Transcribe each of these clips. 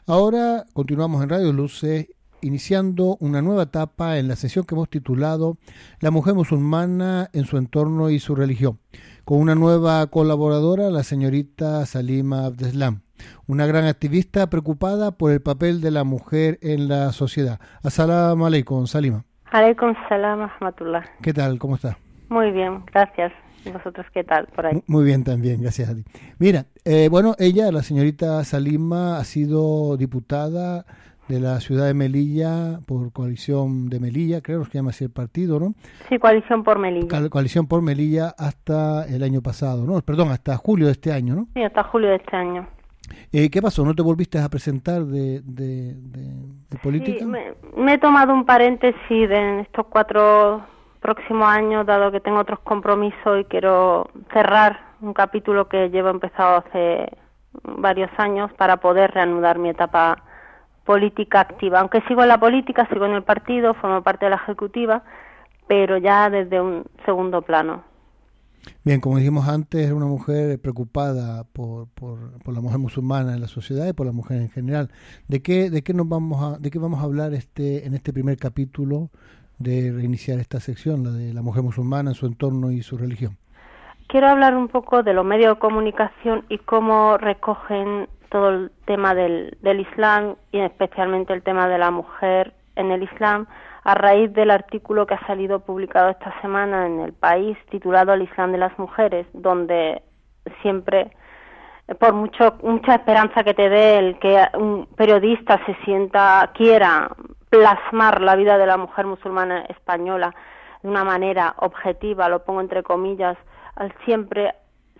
Ahora continuamos en Radio Luces, iniciando una nueva etapa en la sesión que hemos titulado La mujer musulmana en su entorno y su religión, con una nueva colaboradora, la señorita Salima Abdeslam, una gran activista preocupada por el papel de la mujer en la sociedad. As-salamu alaykum, Salima. Alaykum salam, rahmatullah. ¿Qué tal? ¿Cómo está? Muy bien, gracias. ¿Y vosotros qué tal por ahí? Muy bien también, gracias a ti. Mira, ella, la señorita Salima, ha sido diputada de la ciudad de Melilla por Coalición de Melilla, creo que se llama así el partido, ¿no? Sí, Coalición por Melilla. Coalición por Melilla hasta el año pasado, ¿no? Perdón, hasta julio de este año, ¿no? Sí, hasta julio de este año. ¿Qué pasó? ¿No te volviste a presentar de política? Sí, me he tomado un paréntesis en estos 4 próximos años, dado que tengo otros compromisos y quiero cerrar un capítulo que llevo empezado hace varios años para poder reanudar mi etapa política activa. Aunque sigo en la política, sigo en el partido, formo parte de la ejecutiva, pero ya desde un segundo plano. Bien, como dijimos antes, es una mujer preocupada por la mujer musulmana en la sociedad y por la mujer en general. ¿De qué vamos a hablar en este primer capítulo de reiniciar esta sección, la de la mujer musulmana en su entorno y su religión? Quiero hablar un poco de los medios de comunicación y cómo recogen todo el tema del Islam y especialmente el tema de la mujer en el Islam a raíz del artículo que ha salido publicado esta semana en El País titulado El Islam de las mujeres, donde siempre, por mucha esperanza que te dé el que un periodista quiera plasmar la vida de la mujer musulmana española de una manera objetiva, lo pongo entre comillas, siempre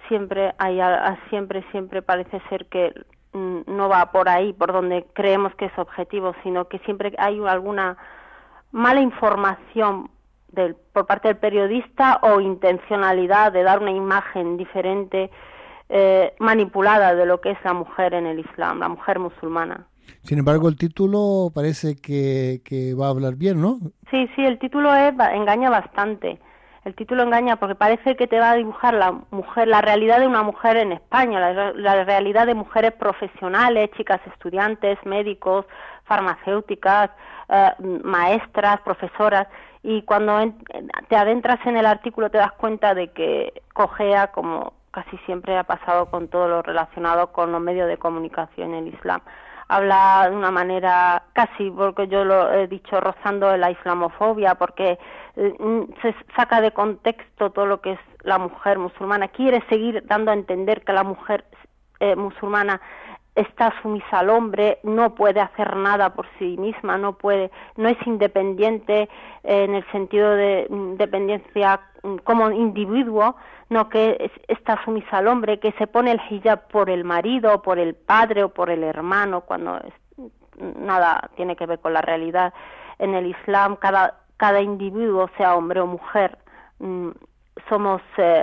parece ser que no va por ahí, por donde creemos que es objetivo, sino que siempre hay alguna mala información por parte del periodista o intencionalidad de dar una imagen diferente, manipulada de lo que es la mujer en el Islam, la mujer musulmana. Sin embargo, el título parece que va a hablar bien, ¿no? Sí, el título engaña bastante. El título engaña porque parece que te va a dibujar la realidad de una mujer en España, la realidad de mujeres profesionales, chicas estudiantes, médicos, farmacéuticas, maestras, profesoras, y cuando te adentras en el artículo te das cuenta de que cojea, como casi siempre ha pasado con todo lo relacionado con los medios de comunicación en el Islam. Habla de una manera casi, porque yo lo he dicho, rozando la islamofobia, porque se saca de contexto todo lo que es la mujer musulmana. Quiere seguir dando a entender que la mujer musulmana está sumisa al hombre, no puede hacer nada por sí misma, no es independiente en el sentido de independencia como individuo, no, que está sumisa al hombre, que se pone el hijab por el marido, por el padre o por el hermano, cuando nada tiene que ver con la realidad. En el Islam cada individuo, sea hombre o mujer, somos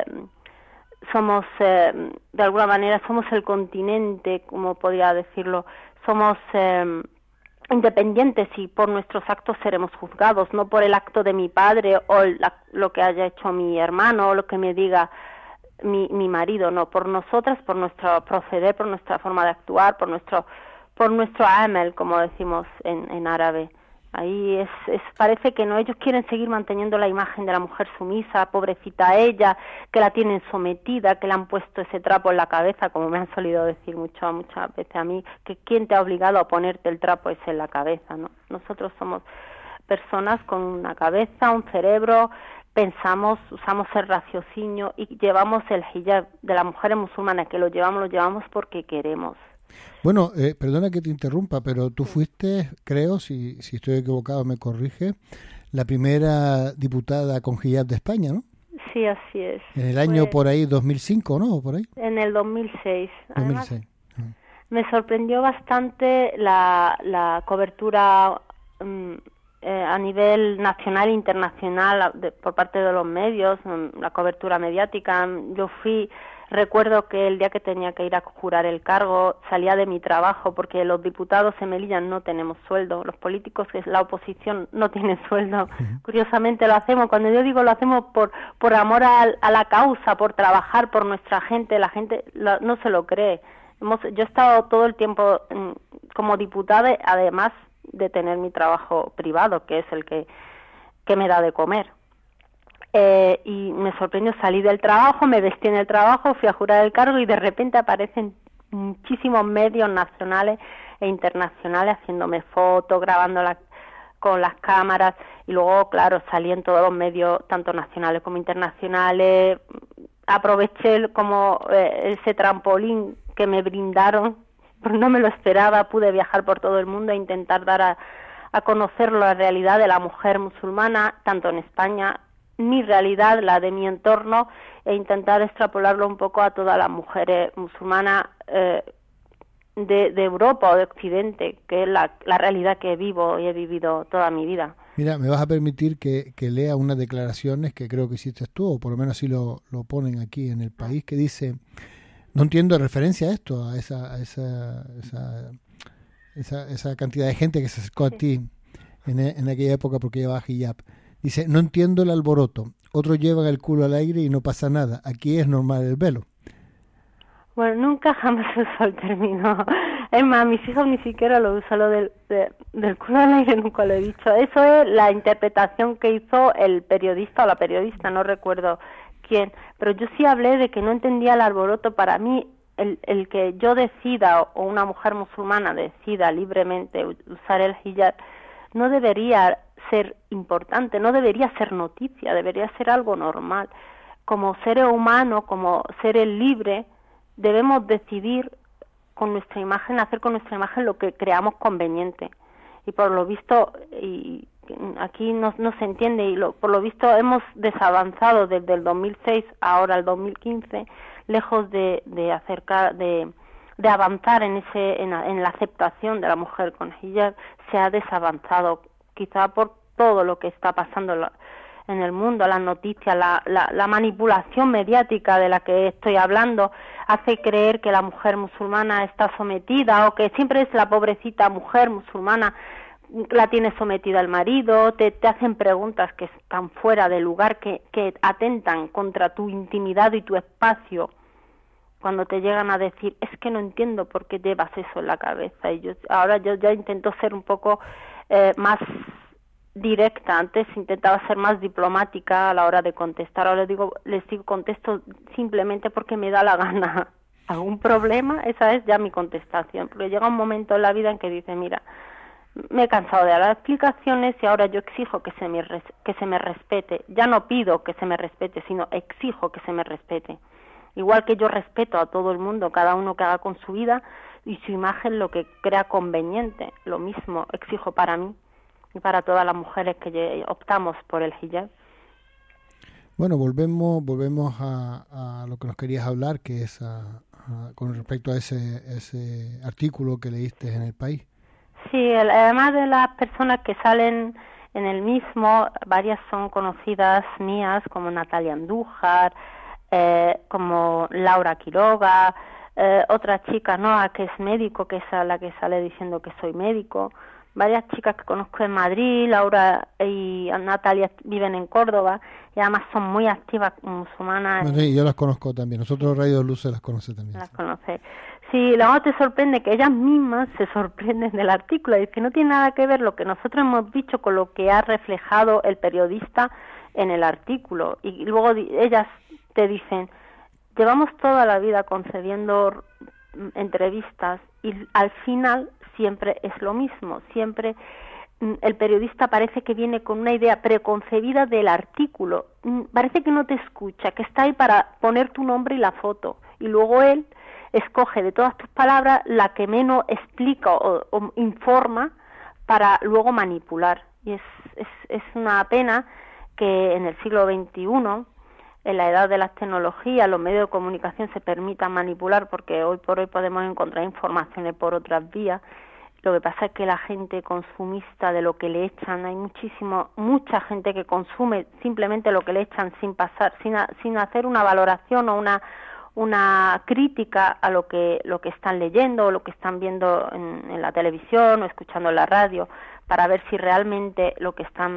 de alguna manera somos el continente, como podría decirlo, somos independientes y por nuestros actos seremos juzgados, no por el acto de mi padre o lo que haya hecho mi hermano o lo que me diga mi marido, no, por nosotras, por nuestro proceder, por nuestra forma de actuar, por nuestro amal, como decimos en árabe. Ahí parece que no, ellos quieren seguir manteniendo la imagen de la mujer sumisa, pobrecita ella, que la tienen sometida, que le han puesto ese trapo en la cabeza, como me han solido decir muchas veces a mí, que quién te ha obligado a ponerte el trapo ese en la cabeza, ¿no? Nosotros somos personas con una cabeza, un cerebro, pensamos, usamos el raciocinio y llevamos el hijab de las mujeres musulmanas, que lo llevamos porque queremos. Bueno, perdona que te interrumpa, pero tú fuiste, creo, si estoy equivocado me corrige, la primera diputada con hijab de España, ¿no? Sí, así es. En el año por ahí 2005, ¿no? ¿Por ahí? En el 2006. 2006. Además, me sorprendió bastante la cobertura a nivel nacional e internacional por parte de los medios, la cobertura mediática. Recuerdo que el día que tenía que ir a jurar el cargo salía de mi trabajo porque los diputados en Melilla no tenemos sueldo, los políticos, que es la oposición, no tienen sueldo. Curiosamente lo hacemos, cuando yo digo lo hacemos por amor a la causa, por trabajar por nuestra gente, la gente no se lo cree. Yo he estado todo el tiempo como diputada, además de tener mi trabajo privado, que es el que me da de comer. Y me sorprendió, salí del trabajo, me vestí en el trabajo, fui a jurar el cargo y de repente aparecen muchísimos medios nacionales e internacionales haciéndome fotos, grabándolas con las cámaras, y luego, claro, salí en todos los medios, tanto nacionales como internacionales. Aproveché como ese trampolín que me brindaron, porque no me lo esperaba. Pude viajar por todo el mundo e intentar dar a conocer la realidad de la mujer musulmana, tanto en España, mi realidad, la de mi entorno, e intentar extrapolarlo un poco a todas las mujeres musulmanas de Europa o de Occidente, que es la realidad que vivo y he vivido toda mi vida. Mira, me vas a permitir que lea unas declaraciones que creo que hiciste tú, o por lo menos así lo ponen aquí en El País, que dice, no entiendo referencia a esto, a esa cantidad de gente que se acercó a ti en aquella época porque llevaba hijab. Dice, no entiendo el alboroto, otros llevan el culo al aire y no pasa nada, aquí es normal el velo. Bueno, nunca jamás uso el término. Es más, mis hijos ni siquiera lo usan, lo del culo al aire nunca lo he dicho. Eso es la interpretación que hizo el periodista o la periodista, no recuerdo quién. Pero yo sí hablé de que no entendía el alboroto. Para mí, el que yo decida, o una mujer musulmana decida libremente usar el hijab, no debería ser importante, no debería ser noticia, debería ser algo normal. Como seres humanos, como seres libres, debemos decidir con nuestra imagen, hacer con nuestra imagen lo que creamos conveniente. Y por lo visto, y aquí no se entiende, y por lo visto hemos desavanzado desde el 2006 ahora al 2015, lejos de avanzar en la aceptación de la mujer con hijab, se ha desavanzado, quizá por todo lo que está pasando en el mundo, las noticias, la manipulación mediática de la que estoy hablando, hace creer que la mujer musulmana está sometida, o que siempre es la pobrecita mujer musulmana, la tiene sometida el marido. Te hacen preguntas que están fuera de lugar, que atentan contra tu intimidad y tu espacio, cuando te llegan a decir, es que no entiendo por qué llevas eso en la cabeza. Y ahora yo ya intento ser un poco más directa. Antes intentaba ser más diplomática a la hora de contestar. Ahora les digo contesto simplemente porque me da la gana. ¿Algún problema? Esa es ya mi contestación, porque llega un momento en la vida en que dice, mira, me he cansado de dar explicaciones y ahora yo exijo que se me respete. Ya no pido que se me respete, sino exijo que se me respete. Igual que yo respeto a todo el mundo, cada uno que haga con su vida y su imagen lo que crea conveniente, lo mismo exijo para mí y para todas las mujeres que optamos por el hijab. Bueno, volvemos a lo que nos querías hablar, que es con respecto a ese artículo que leíste en El País. Sí, además de las personas que salen en el mismo, varias son conocidas mías, como Natalia Andújar, como Laura Quiroga, otra chica, Noa, que es médico, que es la que sale diciendo que soy médico. Varias chicas que conozco en Madrid, Laura y Natalia viven en Córdoba y además son muy activas musulmanas. Bueno, sí, yo las conozco también. Nosotros Radio Luz se las conoce también. Las conoce. Sí, luego te sorprende que ellas mismas se sorprenden del artículo, y que no tiene nada que ver lo que nosotros hemos dicho con lo que ha reflejado el periodista en el artículo. Y luego ellas te dicen, llevamos toda la vida concediendo entrevistas y al final siempre es lo mismo, siempre el periodista parece que viene con una idea preconcebida del artículo, parece que no te escucha, que está ahí para poner tu nombre y la foto, y luego él escoge de todas tus palabras la que menos explica o informa para luego manipular. Y es una pena que en el siglo XXI, en la edad de las tecnologías, los medios de comunicación se permitan manipular, porque hoy por hoy podemos encontrar informaciones por otras vías. Lo que pasa es que la gente consumista de lo que le echan, hay mucha gente que consume simplemente lo que le echan sin hacer una valoración o una crítica a lo que están leyendo o lo que están viendo en la televisión o escuchando en la radio, para ver si realmente lo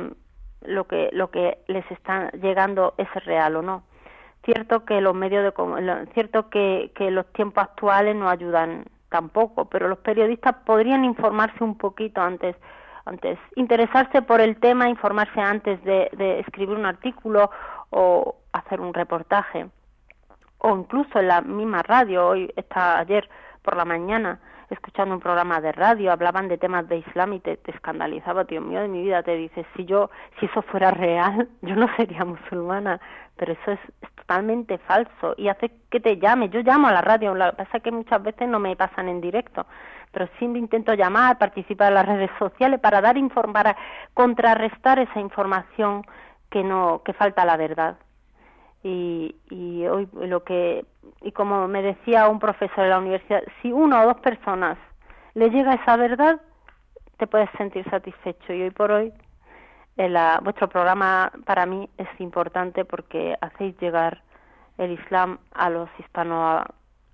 que les está llegando es real o no. Cierto que los medios cierto que los tiempos actuales no ayudan tampoco, pero los periodistas podrían informarse un poquito antes, interesarse por el tema, informarse antes de escribir un artículo o hacer un reportaje, o incluso en la misma radio. Ayer por la mañana, escuchando un programa de radio, hablaban de temas de Islam y te escandalizaba, Dios mío de mi vida, te dices, si eso fuera real, yo no sería musulmana, pero eso es totalmente falso y hace que te llame. Yo llamo a la radio, lo que pasa es que muchas veces no me pasan en directo, pero siempre intento llamar, participar en las redes sociales para para contrarrestar esa información que falta la verdad. Y hoy como me decía un profesor de la universidad, si una o dos personas le llega esa verdad, te puedes sentir satisfecho. Y hoy por hoy vuestro programa para mí es importante porque hacéis llegar el Islam a los hispanohablantes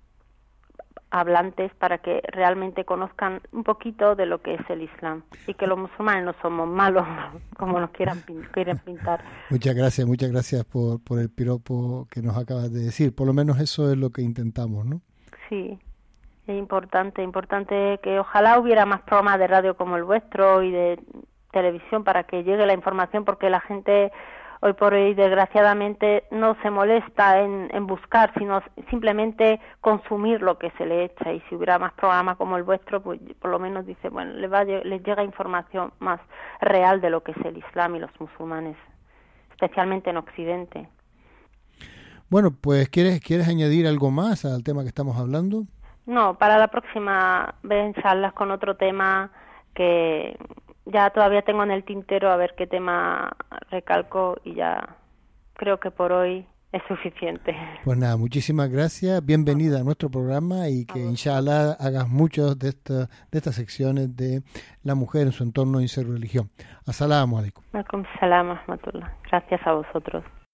para que realmente conozcan un poquito de lo que es el Islam y que los musulmanes no somos malos como nos quieren pintar. Muchas gracias por el piropo que nos acabas de decir. Por lo menos eso es lo que intentamos, ¿no? Sí, es importante que ojalá hubiera más programas de radio como el vuestro y de televisión para que llegue la información, porque la gente hoy por hoy desgraciadamente no se molesta en buscar, sino simplemente consumir lo que se le echa. Y si hubiera más programas como el vuestro, pues por lo menos dice, bueno, les llega información más real de lo que es el Islam y los musulmanes, especialmente en Occidente. Bueno, pues ¿quieres añadir algo más al tema que estamos hablando? No, para la próxima ven charlas con otro tema que ya todavía tengo en el tintero, a ver qué tema recalco, y ya creo que por hoy es suficiente. Pues nada, muchísimas gracias, bienvenida a nuestro programa y que inshallah hagas muchas de estas secciones de la mujer en su entorno y su religión. As-salamu alaykum. Alaikum salam wa rahmatullah. Gracias a vosotros.